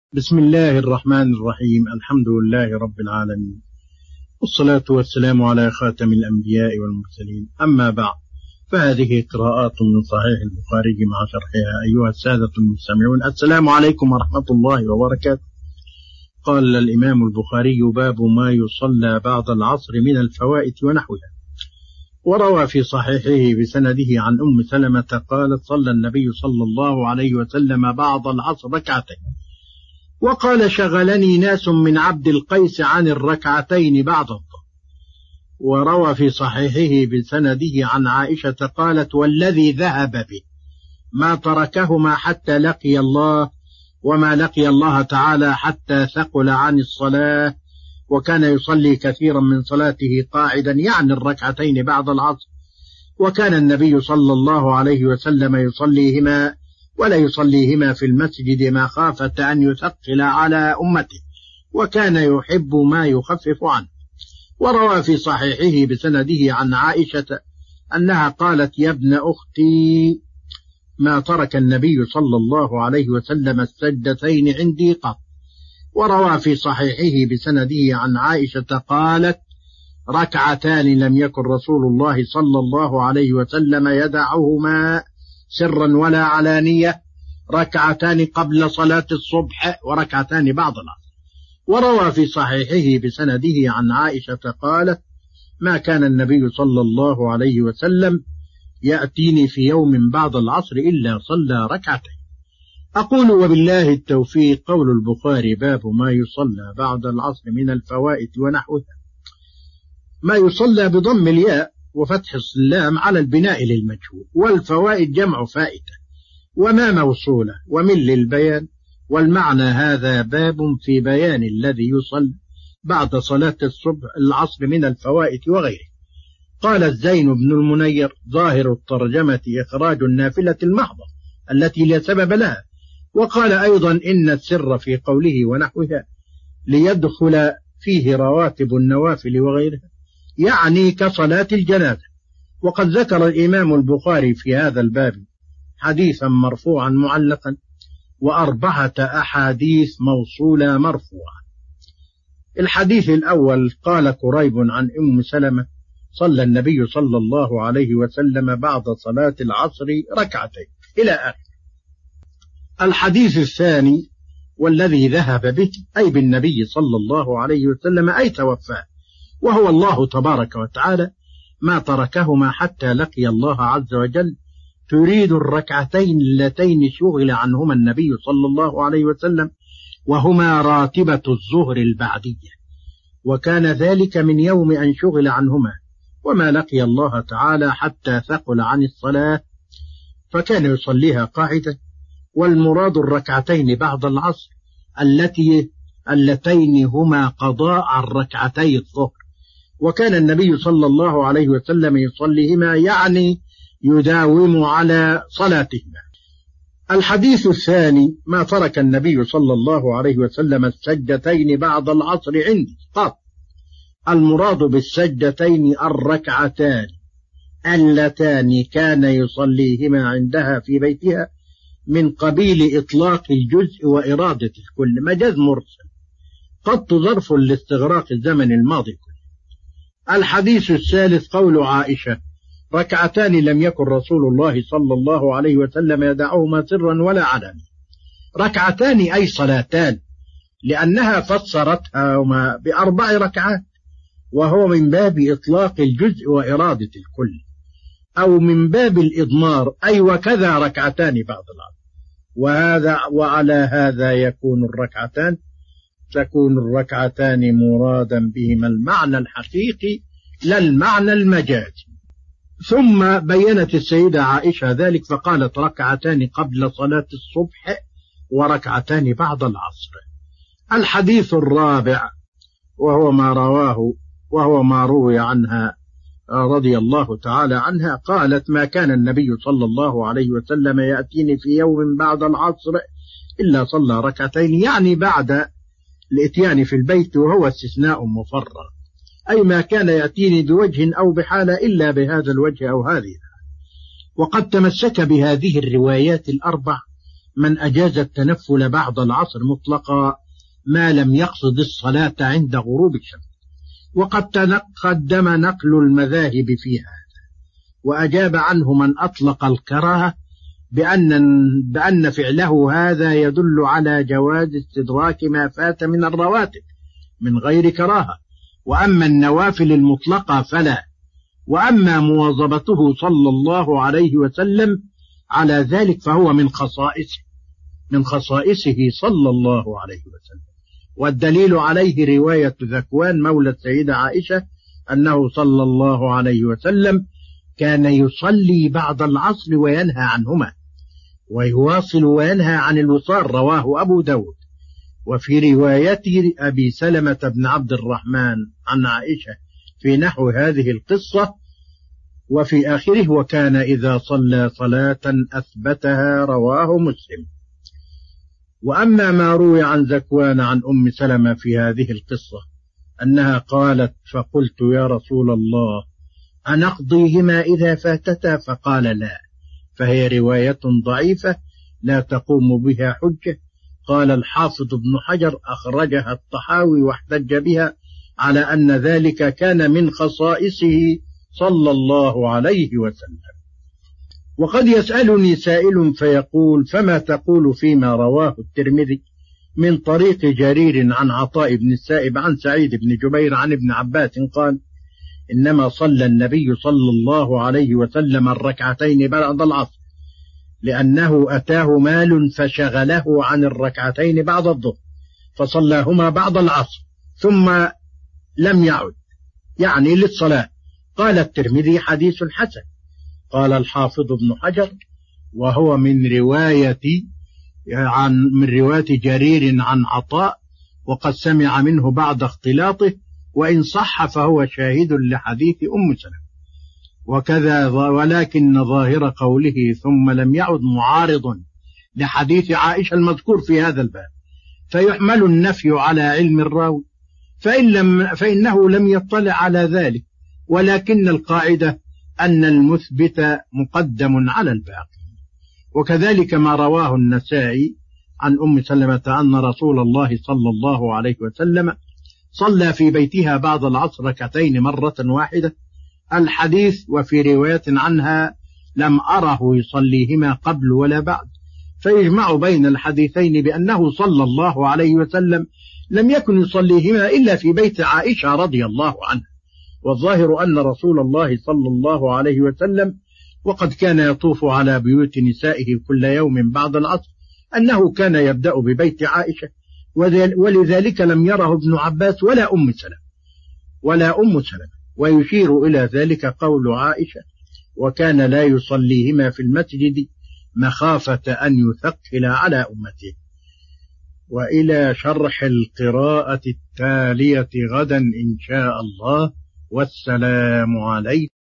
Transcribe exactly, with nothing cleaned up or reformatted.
بسم الله الرحمن الرحيم. الحمد لله رب العالمين، والصلاة والسلام على خاتم الأنبياء والمرسلين، أما بعد، فهذه قراءات من صحيح البخاري مع شرحها. أيها السادة المستمعون، السلام عليكم ورحمة الله وبركاته. قال الإمام البخاري: باب ما يصلى بعد العصر من الفوائت ونحوها. وروى في صحيحه بسنده عن أم سلمة قالت: صلى النبي صلى الله عليه وسلم بعد العصر ركعتين، وقال: شغلني ناس من عبد القيس عن الركعتين بعد الظهر. وروى في صحيحه بسنده عن عائشة قالت: والذي ذهب به ما تركهما حتى لقي الله، وما لقي الله تعالى حتى ثقل عن الصلاة، وكان يصلي كثيرا من صلاته قاعدا، يعني الركعتين بعد العصر، وكان النبي صلى الله عليه وسلم يصليهما ولا يصليهما في المسجد مخافة أن يثقل على أمته، وكان يحب ما يخفف عنه. وروى في صحيحه بسنده عن عائشة أنها قالت: يا ابن أختي، ما ترك النبي صلى الله عليه وسلم السجدتين عندي قط. وروى في صحيحه بسنده عن عائشة قالت: ركعتان لم يكن رسول الله صلى الله عليه وسلم يدعهما سرا ولا علانية، ركعتان قبل صلاة الصبح وركعتان بعد العصر. وروى في صحيحه بسنده عن عائشة قالت: ما كان النبي صلى الله عليه وسلم يأتيني في يوم بعد العصر إلا صلى ركعتين. أقول وبالله التوفيق. قول البخاري: باب ما يصلى بعد العصر من الفوائت ونحوها. ما يصلى بضم الياء وفتح اللام على البناء للمجهول، والفوائد جمع فائتة، وما موصولة ومن للبيان، والمعنى هذا باب في بيان الذي يصلى بعد صلاة الصبح العصر من الفوائت وغيره. قال الزين بن المنير: ظاهر الترجمة إخراج النافلة المحضة التي لا سبب لها. وقال أيضا: إن السر في قوله ونحوها ليدخل فيه رواتب النوافل وغيرها، يعني كصلاة الجنازة. وقد ذكر الإمام البخاري في هذا الباب حديثا مرفوعا معلقا، وأربعة أحاديث موصولة مرفوعة. الحديث الأول: قال قريب عن أم سلمة: صلى النبي صلى الله عليه وسلم بعد صلاة العصر ركعتين، إلى آخر. الحديث الثاني: والذي ذهب به، أي بالنبي صلى الله عليه وسلم، أي توفاه، وهو الله تبارك وتعالى، ما تركهما حتى لقي الله عز وجل، تريد الركعتين اللتين شغل عنهما النبي صلى الله عليه وسلم، وهما راتبة الظهر البعدية، وكان ذلك من يوم أن شغل عنهما، وما لقي الله تعالى حتى ثقل عن الصلاة، فكان يصليها قاعدة. والمراد الركعتين بعد العصر التي اللتين هما قضاء عن ركعتي الظهر، وكان النبي صلى الله عليه وسلم يصليهما، يعني يداوم على صلاتهما. الحديث الثاني: ما ترك النبي صلى الله عليه وسلم السجدتين بعد العصر عندي قط. المراد بالسجدتين الركعتان اللتان كان يصليهما عندها في بيتها، من قبيل إطلاق الجزء وإرادة الكل، مجاز مرسل، قط ظرف لاستغراق الزمن الماضي كله. الحديث الثالث: قول عائشة: ركعتان لم يكن رسول الله صلى الله عليه وسلم يدعهما سرا ولا علانية. ركعتان أي صلاتان، لأنها فسرتهما بأربع ركعات، وهو من باب إطلاق الجزء وإرادة الكل، أو من باب الإضمار، أي وكذا ركعتان بعد العصر. وهذا وعلى هذا يكون الركعتان تكون الركعتان مرادا بهما المعنى الحقيقي لا المعنى المجازي. ثم بينت السيدة عائشة ذلك فقالت: ركعتان قبل صلاة الصبح وركعتان بعد العصر. الحديث الرابع، وهو ما رواه وهو ما روي عنها رضي الله تعالى عنها، قالت: ما كان النبي صلى الله عليه وسلم يأتيني في يوم بعد العصر إلا صلى ركعتين، يعني بعد الإتيان في البيت، وهو استثناء مفرغ، أي ما كان يأتيني بوجه أو بحالة إلا بهذا الوجه أو هذه. وقد تمسك بهذه الروايات الأربع من أجاز التنفل بعد العصر مطلقا ما لم يقصد الصلاة عند غروب الشمس، وقد تقدم نقل المذاهب في هذا، وأجاب عنه من أطلق الكراهة بأن, بأن فعله هذا يدل على جواز استدراك ما فات من الرواتب من غير كراهة، وأما النوافل المطلقة فلا، وأما مواظبته صلى الله عليه وسلم على ذلك فهو من خصائصه من خصائصه صلى الله عليه وسلم. والدليل عليه رواية ذكوان مولى السيدة عائشة أنه صلى الله عليه وسلم كان يصلي بعد العصر وينهى عنهما، ويواصل وينهى عن الوصال، رواه أبو داود. وفي رواية أبي سلمة بن عبد الرحمن عن عائشة في نحو هذه القصة، وفي آخره وكان إذا صلى صلاة أثبتها، رواه مسلم. وأما ما روي عن ذكوان عن أم سلمة في هذه القصة أنها قالت: فقلت يا رسول الله أنقضيهما إذا فاتتا؟ فقال: لا، فهي رواية ضعيفة لا تقوم بها حجة. قال الحافظ ابن حجر: أخرجها الطحاوي واحتج بها على أن ذلك كان من خصائصه صلى الله عليه وسلم. وقد يسألني سائل فيقول: فما تقول فيما رواه الترمذي من طريق جرير عن عطاء بن السائب عن سعيد بن جبير عن ابن عباس قال: إنما صلى النبي صلى الله عليه وسلم الركعتين بعد العصر لأنه أتاه مال فشغله عن الركعتين بعد الظهر فصلاهما بعد العصر ثم لم يعد، يعني للصلاة. قال الترمذي: حديث حسن. قال الحافظ ابن حجر: وهو من رواية عن من رواية جرير عن عطاء، وقد سمع منه بعد اختلاطه، وإن صح فهو شاهد لحديث أم سلمة. وكذا ولكن ظاهر قوله ثم لم يعد معارض لحديث عائشة المذكور في هذا الباب، فيحمل النفي على علم الراوي، فإن لم فإنه لم يطلع على ذلك، ولكن القاعدة أن المثبت مقدم على الباقي. وكذلك ما رواه النسائي عن أم سلمة أن رسول الله صلى الله عليه وسلم صلى في بيتها بعد العصر ركعتين مرة واحدة، الحديث وفي رواية عنها لم أره يصليهما قبل ولا بعد، فيجمع بين الحديثين بأنه صلى الله عليه وسلم لم يكن يصليهما إلا في بيت عائشة رضي الله عنها. والظاهر أن رسول الله صلى الله عليه وسلم وقد كان يطوف على بيوت نسائه كل يوم بعد العصر أنه كان يبدأ ببيت عائشة، ولذلك لم يره ابن عباس ولا أم سلمة ولا أم سلمة ويشير إلى ذلك قول عائشة: وكان لا يصليهما في المسجد مخافة أن يثقل على أمته. وإلى شرح القراءة التالية غدا إن شاء الله، والسلام عليكم.